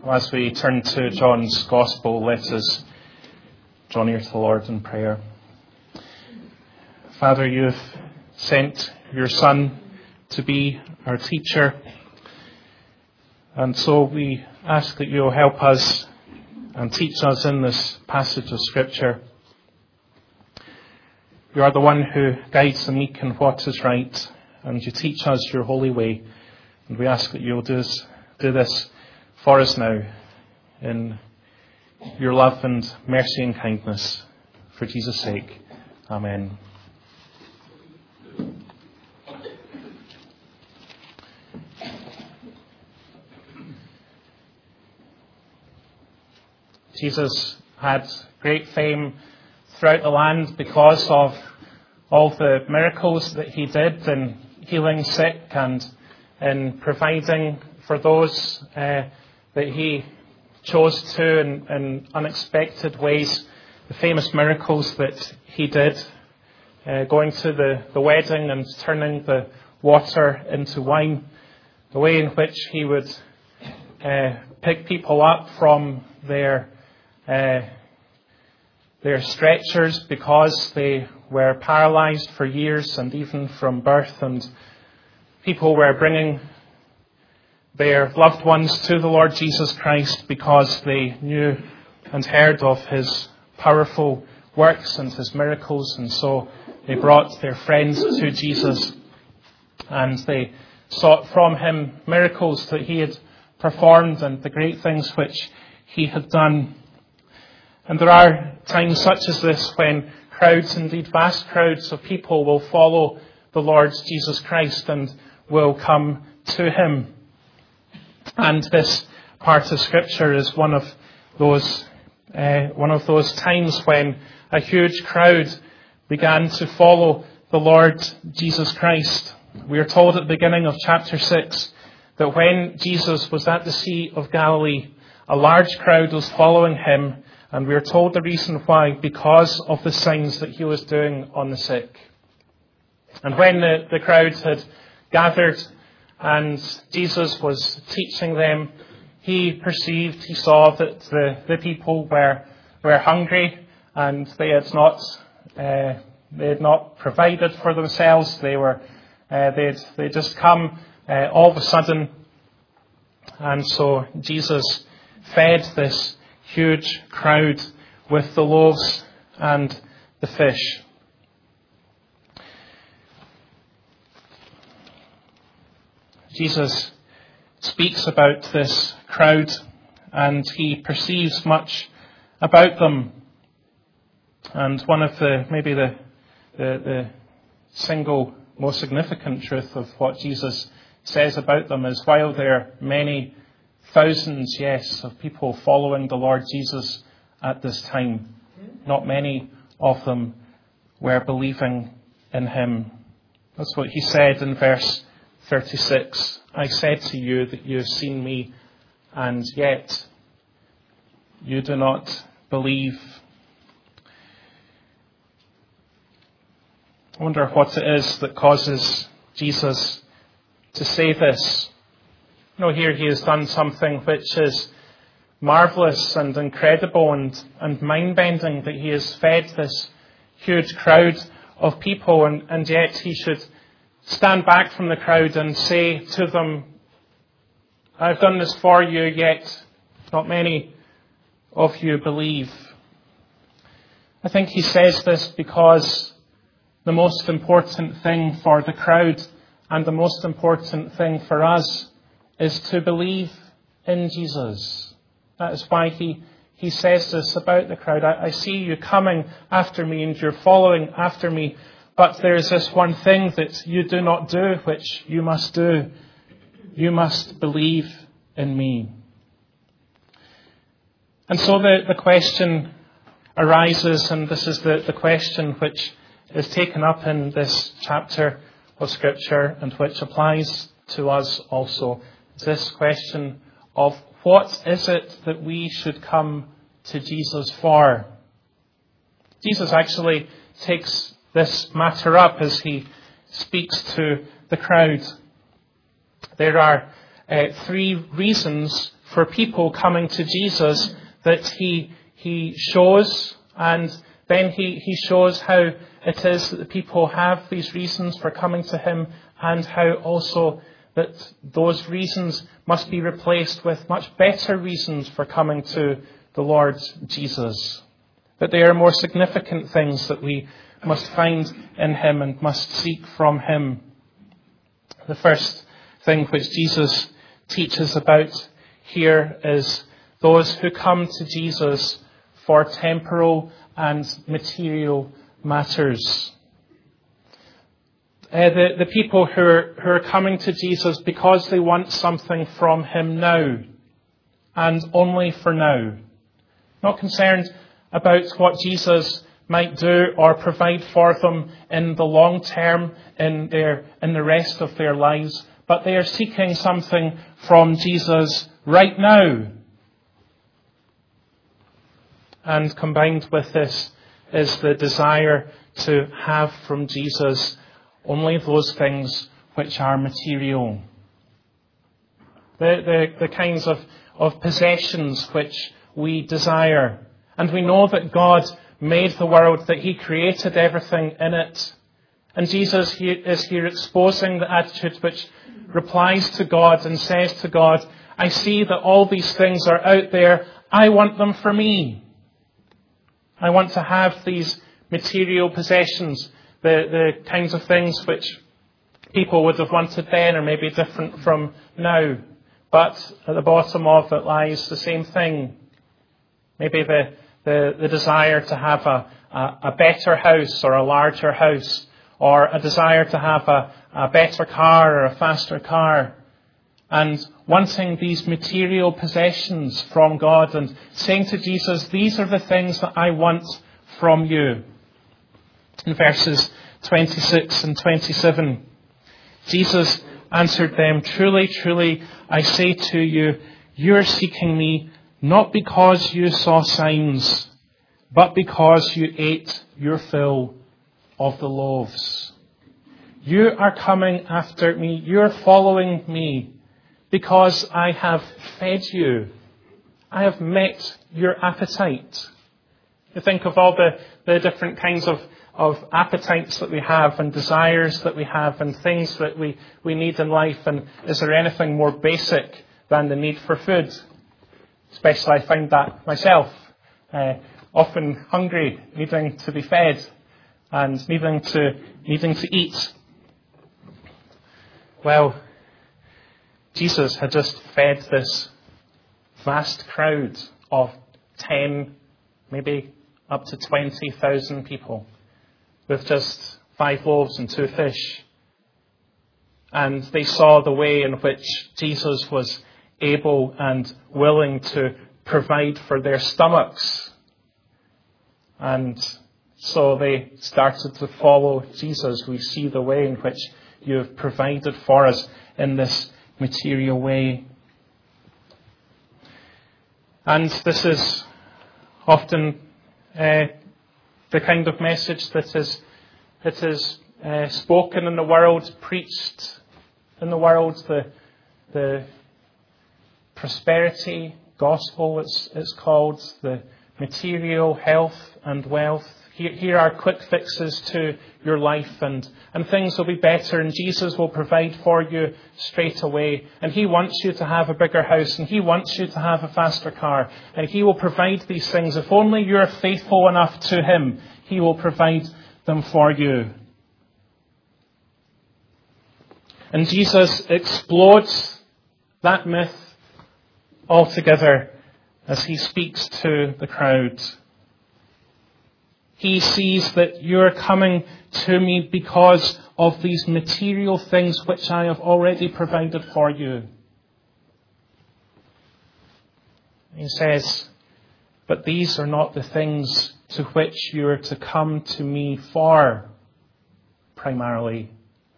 As we turn to John's Gospel, let us draw near to the Lord in prayer. Father, you have sent your Son to be our teacher, and so we ask that you will help us and teach us in this passage of Scripture. You are the one who guides the meek in what is right, and you teach us your holy way, and we ask that you will do this for us now, in your love and mercy and kindness, for Jesus' sake. Amen. Jesus had great fame throughout the land because of all the miracles that he did in healing sick and in providing for those that he chose to in unexpected ways. The famous miracles that he did, going to the wedding and turning the water into wine, the way in which he would pick people up from their stretchers because they were paralyzed for years and even from birth, and people were bringing their loved ones to the Lord Jesus Christ because they knew and heard of his powerful works and his miracles, and so they brought their friends to Jesus and they sought from him miracles that he had performed and the great things which he had done. And there are times such as this when crowds, indeed vast crowds of people, will follow the Lord Jesus Christ and will come to him. And this part of Scripture is one of those times when a huge crowd began to follow the Lord Jesus Christ. We are told at the beginning of chapter 6 that when Jesus was at the Sea of Galilee, a large crowd was following him, and we are told the reason why, because of the signs that he was doing on the sick. And when the crowd had gathered and Jesus was teaching them, he saw that the people were hungry, and they had not provided for themselves. They'd just come all of a sudden, and so Jesus fed this huge crowd with the loaves and the fish. Jesus speaks about this crowd, and he perceives much about them. And one of the single most significant truth of what Jesus says about them is, while there are many thousands, yes, of people following the Lord Jesus at this time, not many of them were believing in him. That's what he said in verse 36. I said to you that you have seen me, and yet you do not believe. I wonder what it is that causes Jesus to say this. Here he has done something which is marvellous and incredible and mind-bending, that he has fed this huge crowd of people, and yet he should stand back from the crowd and say to them, I've done this for you, yet not many of you believe. I think he says this because the most important thing for the crowd and the most important thing for us is to believe in Jesus. That is why he says this about the crowd. I see you coming after me and you're following after me, but there is this one thing that you do not do, which you must do. You must believe in me. And so the question arises, and this is the question which is taken up in this chapter of Scripture and which applies to us also. This question of what is it that we should come to Jesus for? Jesus actually takes this matter up as he speaks to the crowd. There are three reasons for people coming to Jesus that he shows, and then he shows how it is that the people have these reasons for coming to him, and how also that those reasons must be replaced with much better reasons for coming to the Lord Jesus. That they are more significant things that we must find in him and must seek from him. The first thing which Jesus teaches about here is those who come to Jesus for temporal and material matters. The people who are coming to Jesus because they want something from him now, and only for now. Not concerned about what Jesus might do or provide for them in the long term, in the rest of their lives, but they are seeking something from Jesus right now. And combined with this is the desire to have from Jesus only those things which are material. The kinds of possessions which we desire. And we know that God made the world, that he created everything in it. And Jesus is here exposing the attitude which replies to God and says to God, I see that all these things are out there. I want them for me. I want to have these material possessions, the kinds of things which people would have wanted then are maybe different from now. But at the bottom of it lies the same thing. Maybe the desire to have a better house or a larger house, or a desire to have a better car or a faster car. And wanting these material possessions from God and saying to Jesus, these are the things that I want from you. In verses 26 and 27, Jesus answered them, truly, truly, I say to you, you are seeking me not because you saw signs, but because you ate your fill of the loaves. You are coming after me, you are following me, because I have fed you. I have met your appetite. You think of all the different kinds of appetites that we have and desires that we have and things that we need in life. And is there anything more basic than the need for food? Especially I find that myself. Often hungry, needing to be fed and needing to eat. Well, Jesus had just fed this vast crowd of 10, maybe up to 20,000 people with just 5 loaves and 2 fish. And they saw the way in which Jesus was able and willing to provide for their stomachs. And so they started to follow Jesus. We see the way in which you have provided for us in this material way. And this is often the kind of message that is spoken in the world, preached in the world, the prosperity gospel it's called, the material health and wealth. Here are quick fixes to your life, and things will be better, and Jesus will provide for you straight away. And he wants you to have a bigger house, and he wants you to have a faster car, and he will provide these things. If only you're faithful enough to him, he will provide them for you. And Jesus explodes that myth altogether as he speaks to the crowd. He sees that you're coming to me because of these material things which I have already provided for you. He says, but these are not the things to which you are to come to me for, primarily.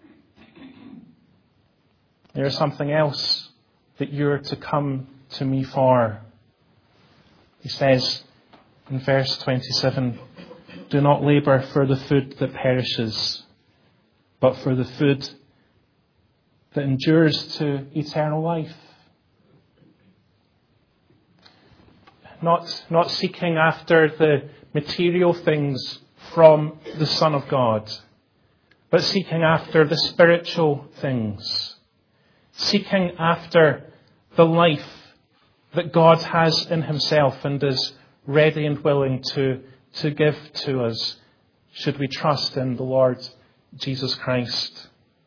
There's something else that you're to come to me for. He says in verse 27, do not labor for the food that perishes, but for the food that endures to eternal life. not seeking after the material things from the Son of God, but seeking after the spiritual things, seeking after the life that God has in himself and is ready and willing to give to us, should we trust in the Lord Jesus Christ.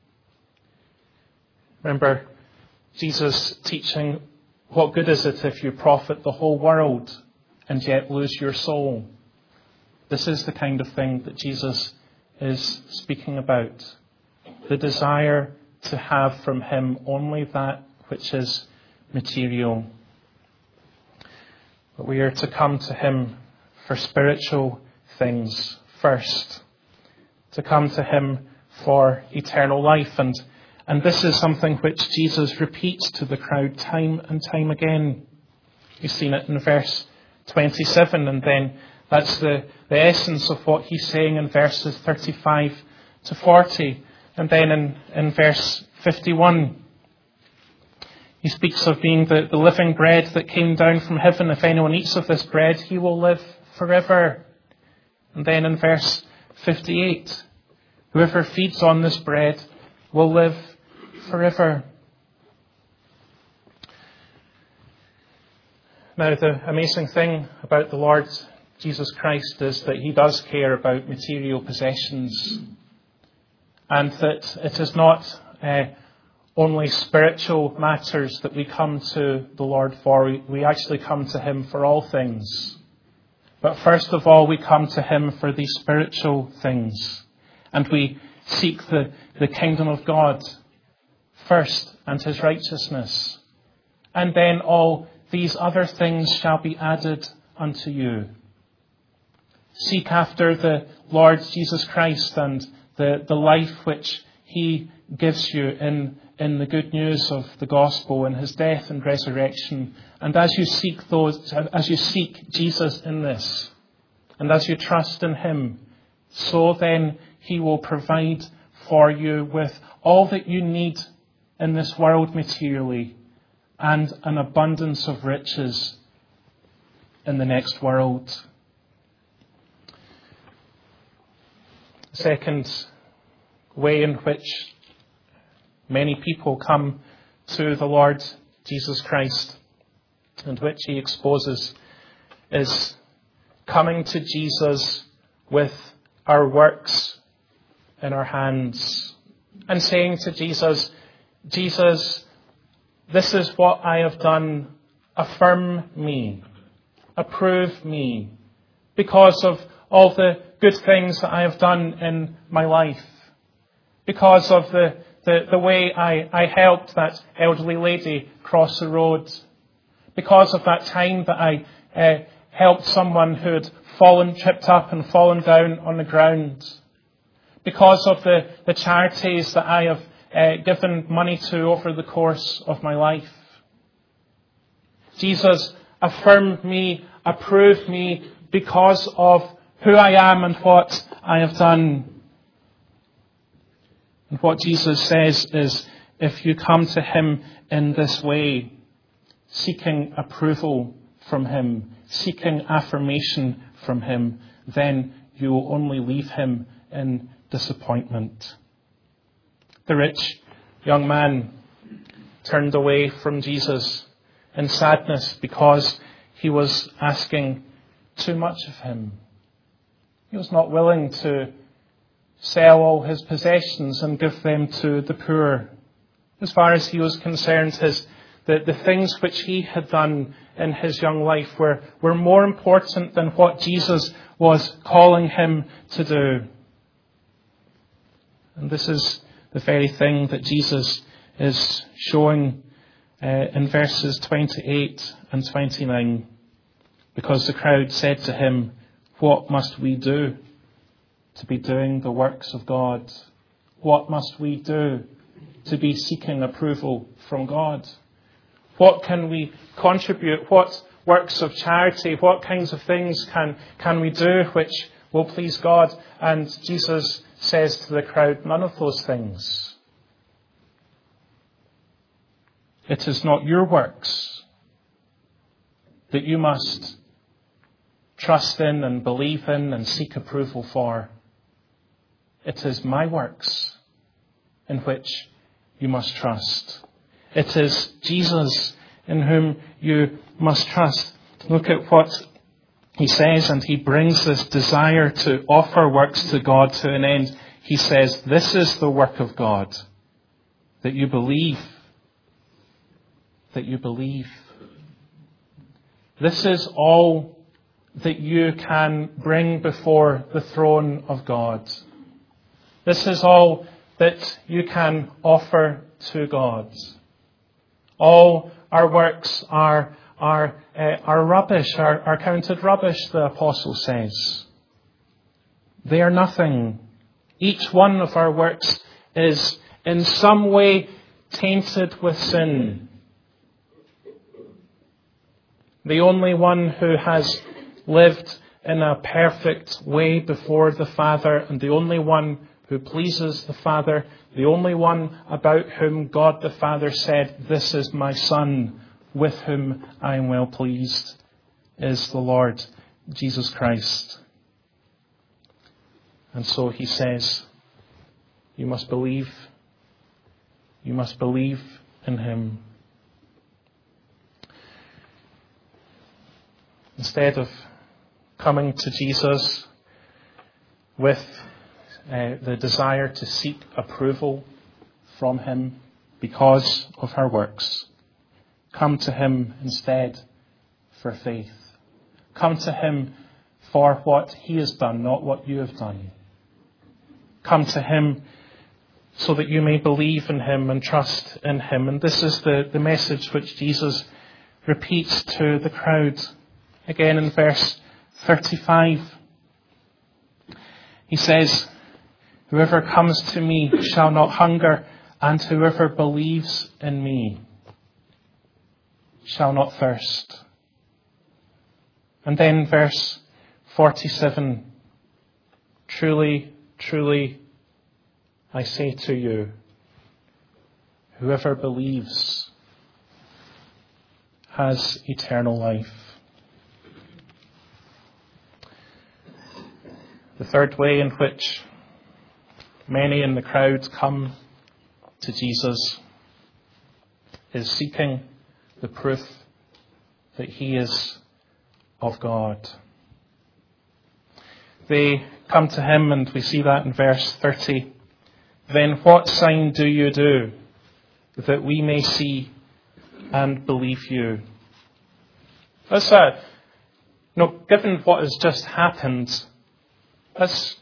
Remember Jesus teaching, what good is it if you profit the whole world and yet lose your soul? This is the kind of thing that Jesus is speaking about. The desire to have from him only that which is material. But we are to come to him for spiritual things first. To come to him for eternal life. And this is something which Jesus repeats to the crowd time and time again. You've seen it in verse 27, and then that's the essence of what he's saying in verses 35 to 40. And then in verse 51, he speaks of being the living bread that came down from heaven. If anyone eats of this bread, he will live forever. And then in verse 58, whoever feeds on this bread will live forever. Now, the amazing thing about the Lord Jesus Christ is that he does care about material possessions, and that it is not only spiritual matters that we come to the Lord for. We actually come to him for all things. But first of all, we come to him for these spiritual things. And we seek the kingdom of God first and his righteousness. And then all these other things shall be added unto you. Seek after the Lord Jesus Christ and the life which he gives you in the good news of the gospel and his death and resurrection. And as you seek Jesus in this, and as you trust in him, so then he will provide for you with all that you need in this world materially, and an abundance of riches in the next world. The second way in which many people come to the Lord Jesus Christ, and which he exposes, is coming to Jesus with our works in our hands and saying to Jesus, Jesus, this is what I have done. Affirm me, approve me, because of all the good things that I have done in my life, because of the way I helped that elderly lady cross the road, because of that time that I helped someone who had tripped up and fallen down on the ground, because of the charities that I have given money to over the course of my life. Jesus, affirm me, approve me because of who I am and what I have done. And what Jesus says is, if you come to him in this way, seeking approval from him, seeking affirmation from him, then you will only leave him in disappointment. The rich young man turned away from Jesus in sadness because he was asking too much of him. He was not willing to sell all his possessions and give them to the poor. As far as he was concerned, the things which he had done in his young life were more important than what Jesus was calling him to do. And this is the very thing that Jesus is showing in verses 28 and 29. Because the crowd said to him, what must we do to be doing the works of God? What must we do to be seeking approval from God? What can we contribute? What works of charity? What kinds of things can we do which will please God? And Jesus says to the crowd, none of those things. It is not your works that you must trust in and believe in and seek approval for. It is my works in which you must trust. It is Jesus in whom you must trust. Look at what he says, and he brings this desire to offer works to God to an end. He says, this is the work of God, that you believe. That you believe. This is all that you can bring before the throne of God. This is all that you can offer to God. All our works are rubbish, are counted rubbish, the apostle says. They are nothing. Each one of our works is in some way tainted with sin. The only one who has lived in a perfect way before the Father, and the only one who pleases the Father, the only one about whom God the Father said, this is my Son, with whom I am well pleased, is the Lord Jesus Christ. And so he says, you must believe. You must believe in him. Instead of coming to Jesus with the desire to seek approval from him because of our works, come to him instead for faith. Come to him for what he has done, not what you have done. Come to him so that you may believe in him and trust in him. And this is the message which Jesus repeats to the crowd. Again in verse 35, he says, whoever comes to me shall not hunger, and whoever believes in me shall not thirst. And then verse 47, truly, truly, I say to you, whoever believes has eternal life. The third way in which many in the crowd come to Jesus is seeking the proof that he is of God. They come to him, and we see that in verse 30. Then what sign do you do, that we may see and believe you? That's given what has just happened, they've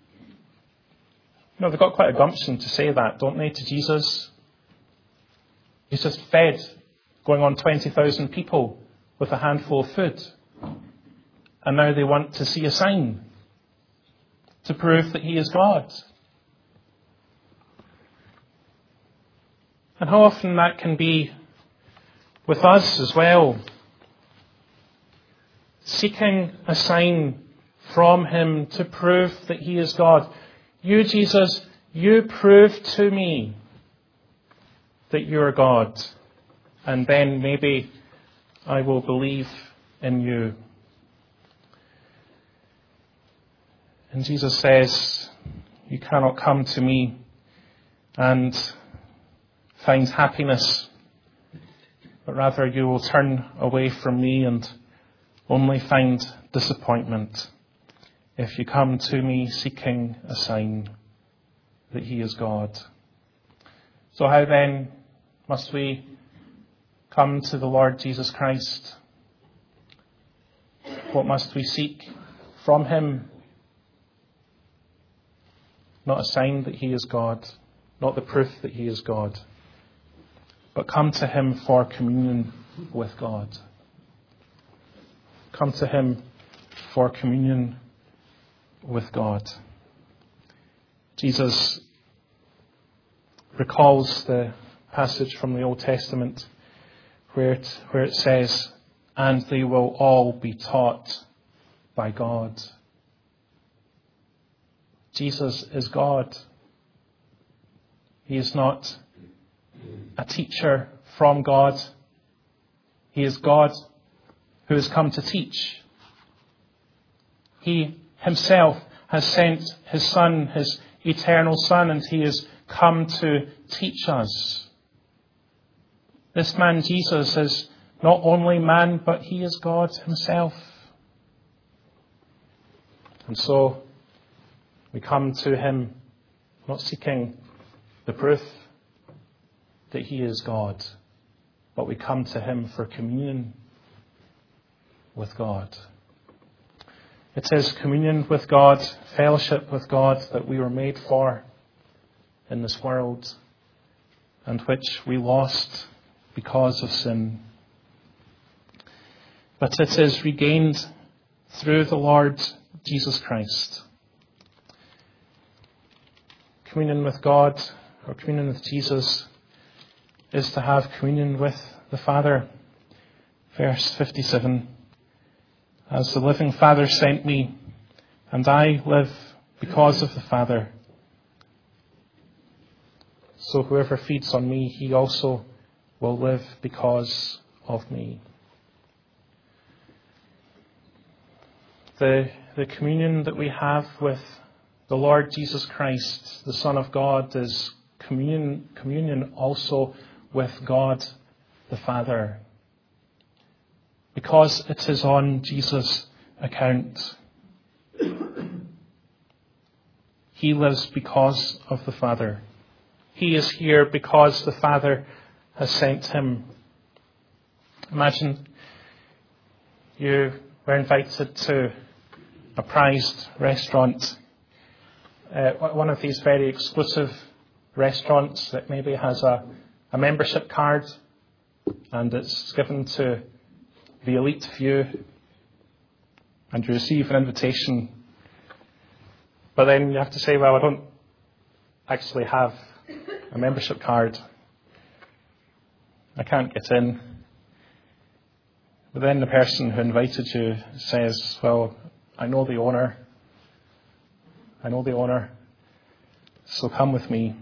got quite a gumption to say that, don't they, to Jesus? He's just fed, going on 20,000 people with a handful of food. And now they want to see a sign to prove that he is God. And how often that can be with us as well. Seeking a sign from him to prove that he is God. You, Jesus, you prove to me that you are God. And then maybe I will believe in you. And Jesus says, you cannot come to me and find happiness, but rather you will turn away from me and only find disappointment if you come to me seeking a sign that he is God. So how then must we come to the Lord Jesus Christ? What must we seek from him? Not a sign that he is God, not the proof that he is God, but come to him for communion with God. Come to him for communion with God. Jesus recalls the passage from the Old Testament where it says, and they will all be taught by God. Jesus is God. He is not a teacher from God. He is God who has come to teach. He himself has sent his Son, his eternal Son, and he has come to teach us. This man Jesus is not only man, but he is God himself. And so we come to him not seeking the proof that he is God, but we come to him for communion with God. It is communion with God, fellowship with God that we were made for in this world, and which we lost because of sin. But it is regained through the Lord Jesus Christ. Communion with God, or communion with Jesus, is to have communion with the Father. Verse 57. As the living Father sent me, and I live because of the Father, so whoever feeds on me, he also will live because of me. The communion that we have with the Lord Jesus Christ, the Son of God, is communion also with God the Father, because it is on Jesus' account. He lives because of the Father. He is here because the Father has sent him. Imagine you were invited to a prized restaurant, one of these very exclusive restaurants that maybe has a membership card, and it's given to the elite few, and you receive an invitation, but then you have to say, well, I don't actually have a membership card. I can't get in. But then the person who invited you says, well, I know the owner, so come with me.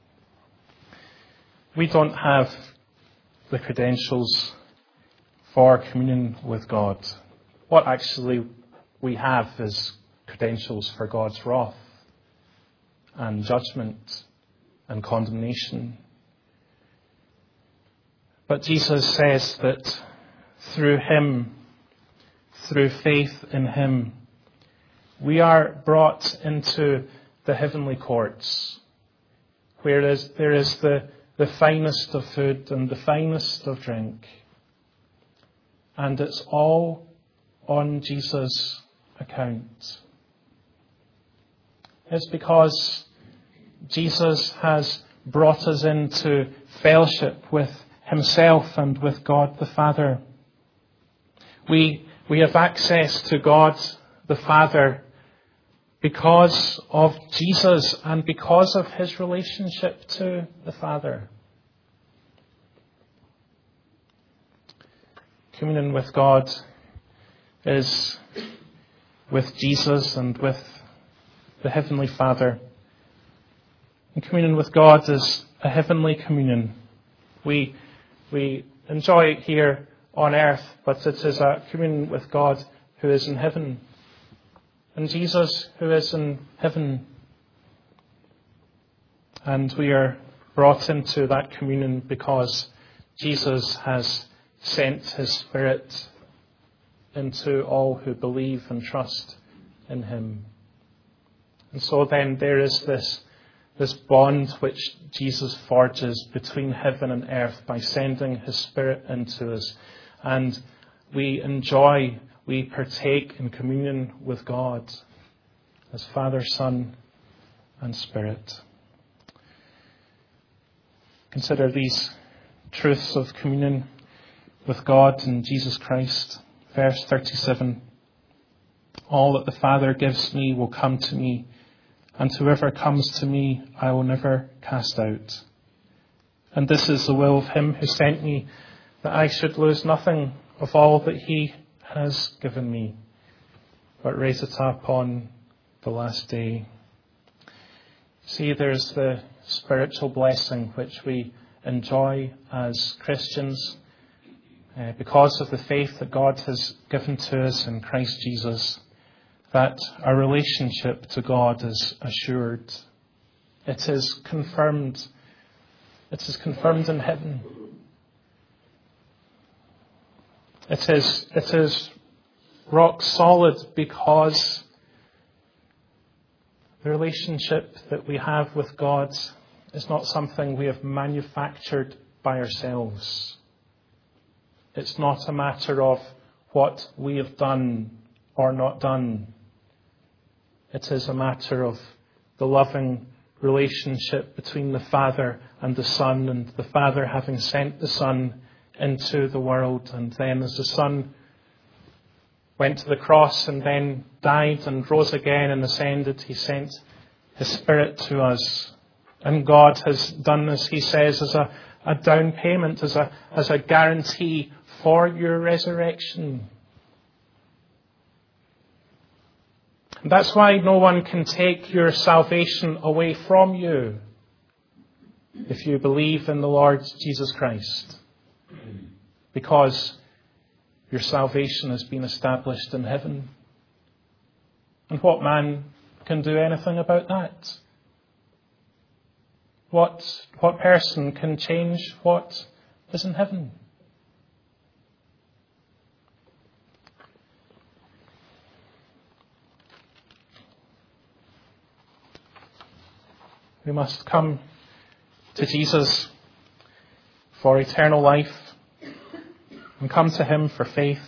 We don't have the credentials for communion with God. What actually we have is credentials for God's wrath and judgment and condemnation. But Jesus says that through him, through faith in him, we are brought into the heavenly courts, where there is the finest of food and the finest of drink. And it's all on Jesus' account. It's because Jesus has brought us into fellowship with himself and with God the Father. We have access to God the Father because of Jesus and because of his relationship to the Father. Communion with God is with Jesus and with the Heavenly Father. And communion with God is a heavenly communion. We enjoy it here on earth, but it is a communion with God who is in heaven, and Jesus who is in heaven. And we are brought into that communion because Jesus has sent his Spirit into all who believe and trust in him. And so then there is this bond which Jesus forges between heaven and earth by sending his Spirit into us. And we partake in communion with God as Father, Son, and Spirit. Consider these truths of communion with God and Jesus Christ. Verse 37. All that the Father gives me will come to me, and whoever comes to me I will never cast out. And this is the will of him who sent me, that I should lose nothing of all that he has given me, but raise it up on the last day. See, there's the spiritual blessing which we enjoy as Christians because of the faith that God has given to us in Christ Jesus. that our relationship to God is assured. It is confirmed. It is confirmed in heaven. It is rock solid because the relationship that we have with God is not something we have manufactured by ourselves. It's not a matter of what we have done or not done. It is a matter of the loving relationship between the Father and the Son, and the Father having sent the Son into the world. And then as the Son went to the cross and then died and rose again and ascended, he sent his Spirit to us. And God has done this, he says, as a down payment, as a guarantee for your resurrection. And that's why no one can take your salvation away from you if you believe in the Lord Jesus Christ. Because your salvation has been established in heaven. And what man can do anything about that? What person can change what is in heaven? We must come to Jesus for eternal life, and come to him for faith,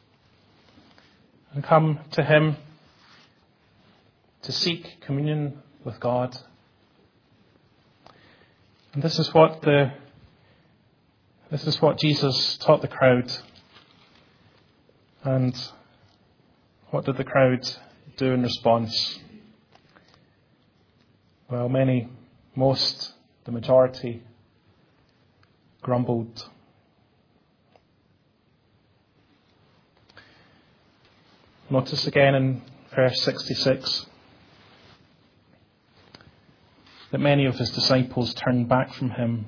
and come to him to seek communion with God. And this is what Jesus taught the crowd. And what did the crowd do in response? Well, the majority grumbled. Notice again in verse 66 that many of his disciples turned back from him.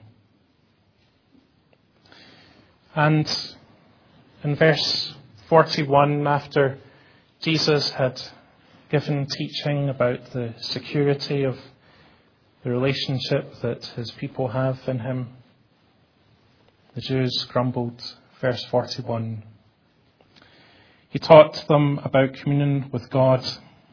And in verse 41, after Jesus had given teaching about the security of the relationship that his people have in him, the Jews grumbled. Verse 41. He taught them about communion with God.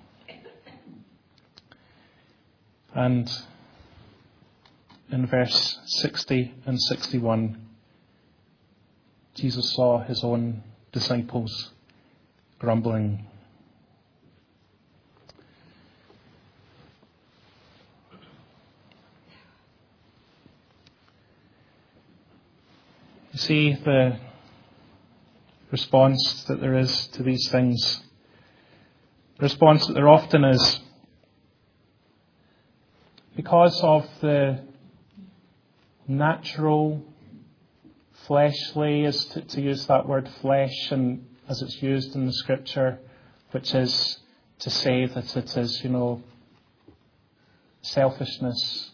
And in verse 60 and 61, Jesus saw his own disciples grumbling. You see the response that there is to these things. The response that there often is because of the natural, fleshly, to use that word flesh, and as it's used in the scripture, which is to say that it is, selfishness.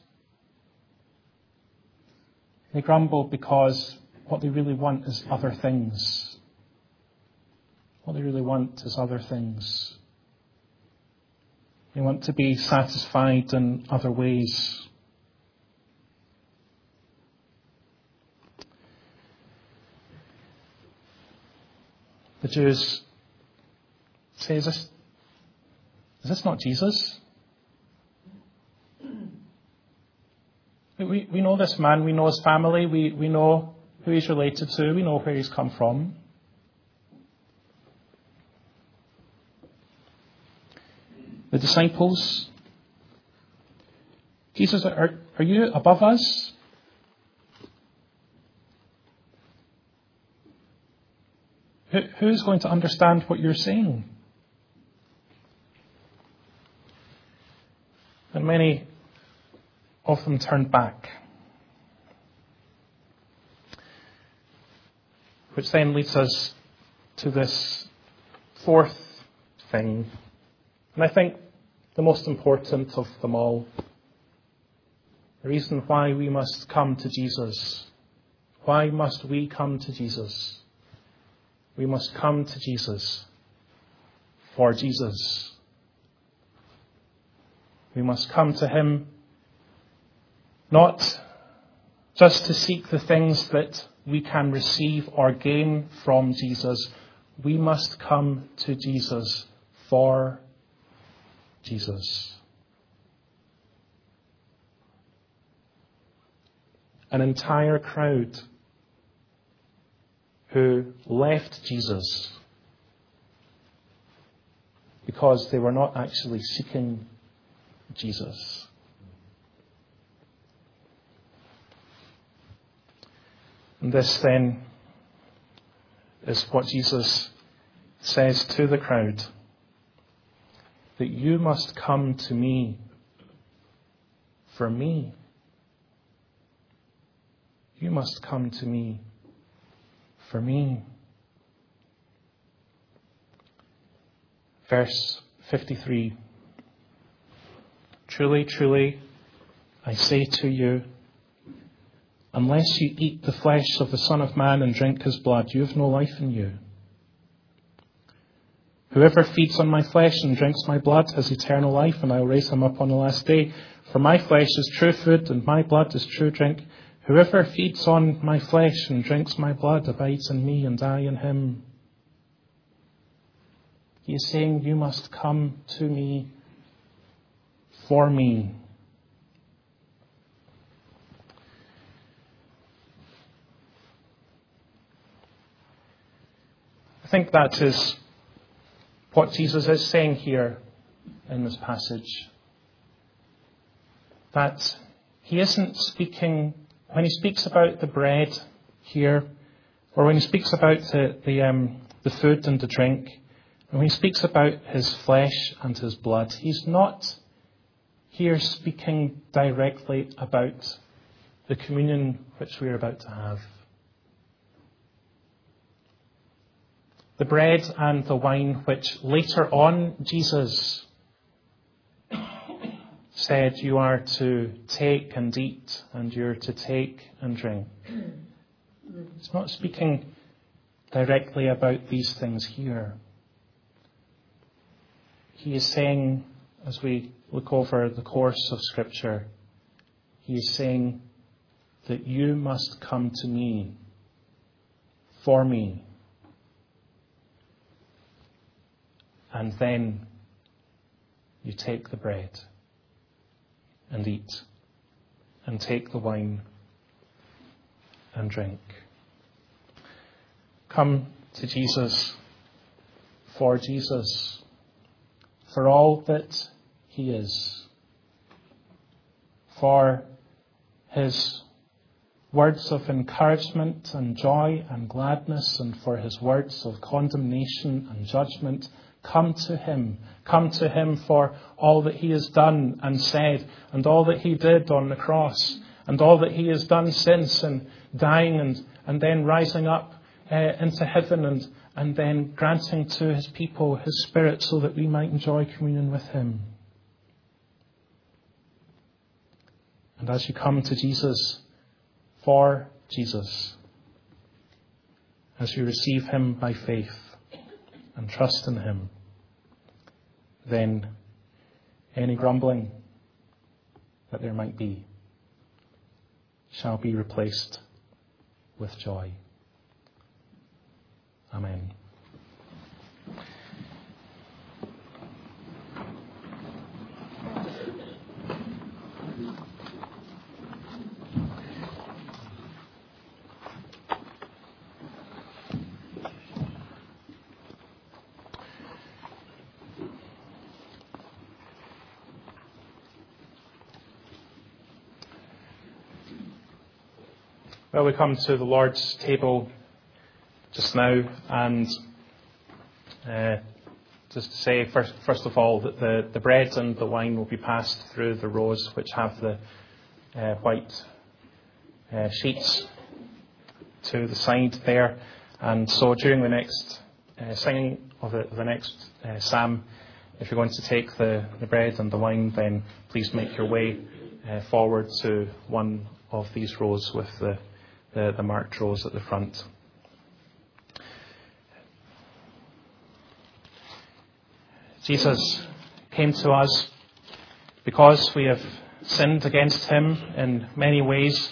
They grumble because what they really want is other things. What they really want is other things. They want to be satisfied in other ways. The Jews say, is this not Jesus? We know this man, we know his family, we know who he's related to, we know where he's come from. The disciples, Jesus, are you above us? Who's going to understand what you're saying? And many of them turned back. Which then leads us to this fourth thing. And I think the most important of them all. The reason why we must come to Jesus. Why must we come to Jesus? We must come to Jesus for Jesus. We must come to him not just to seek the things that we can receive or gain from Jesus. We must come to Jesus for Jesus. An entire crowd who left Jesus because they were not actually seeking Jesus. And this then is what Jesus says to the crowd, that you must come to me for me. You must come to me for me. Verse 53. Truly, truly, I say to you, unless you eat the flesh of the Son of Man and drink his blood, you have no life in you. Whoever feeds on my flesh and drinks my blood has eternal life, and I will raise him up on the last day. For my flesh is true food, and my blood is true drink. Whoever feeds on my flesh and drinks my blood abides in me, and I in him. He is saying, you must come to me for me. I think that is what Jesus is saying here in this passage. That he isn't speaking, when he speaks about the bread here, or when he speaks about the food and the drink, and when he speaks about his flesh and his blood, he's not here speaking directly about the communion which we are about to have. The bread and the wine which later on Jesus said you are to take and eat and you're to take and drink. It's not speaking directly about these things here. He is saying, as we look over the course of Scripture, he is saying that you must come to me for me. And then you take the bread and eat and take the wine and drink. Come to Jesus for Jesus, for all that he is, for his words of encouragement and joy and gladness, and for his words of condemnation and judgment. Come to him. Come to him for all that he has done and said, and all that he did on the cross, and all that he has done since, and dying and then rising up into heaven, and then granting to his people his Spirit so that we might enjoy communion with him. And as you come to Jesus for Jesus, as you receive him by faith and trust in him, then any grumbling that there might be shall be replaced with joy. Amen. Well, we come to the Lord's table just now, and just to say, first of all, that the bread and the wine will be passed through the rows which have the white sheets to the side there. And so during the next singing of the next psalm, if you're going to take the bread and the wine, then please make your way forward to one of these rows with the marked rows at the front. Jesus came to us because we have sinned against him in many ways.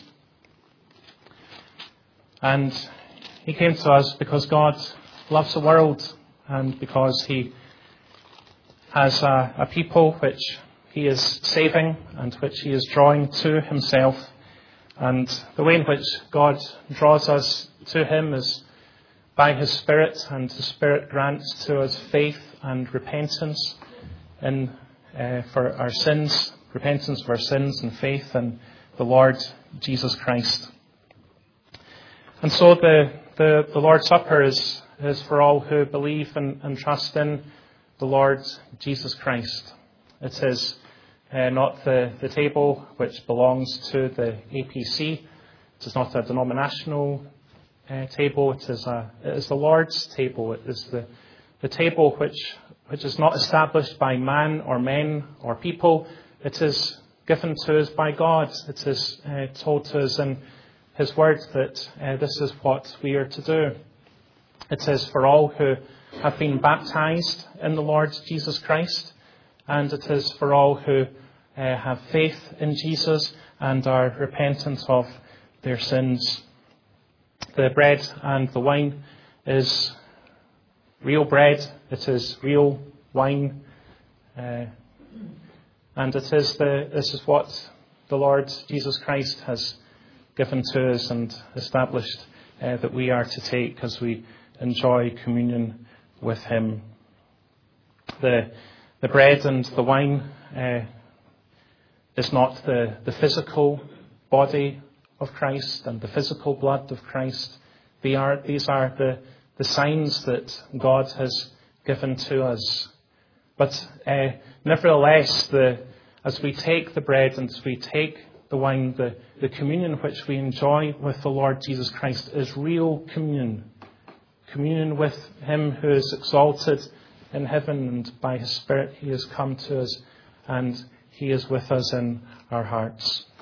And he came to us because God loves the world and because he has a people which he is saving and which he is drawing to himself. And the way in which God draws us to him is by his Spirit, and the Spirit grants to us faith and repentance for our sins, repentance for our sins and faith in the Lord Jesus Christ. And so the Lord's Supper is for all who believe and trust in the Lord Jesus Christ. It is not the table which belongs to the APC. It is not a denominational table. It is the Lord's table. It is the table which is not established by man or men or people. It is given to us by God. It is told to us in his word that this is what we are to do. It is for all who have been baptized in the Lord Jesus Christ, and it is for all who have faith in Jesus and are repentant of their sins. The bread and the wine is real bread. It is real wine, and this is what the Lord Jesus Christ has given to us and established that we are to take as we enjoy communion with him. The bread and the wine is not the physical body of Christ and the physical blood of Christ. These are the signs that God has given to us. But nevertheless, as we take the bread and as we take the wine, the communion which we enjoy with the Lord Jesus Christ is real communion. Communion with him who is exalted in heaven, and by his Spirit he has come to us and he is with us in our hearts.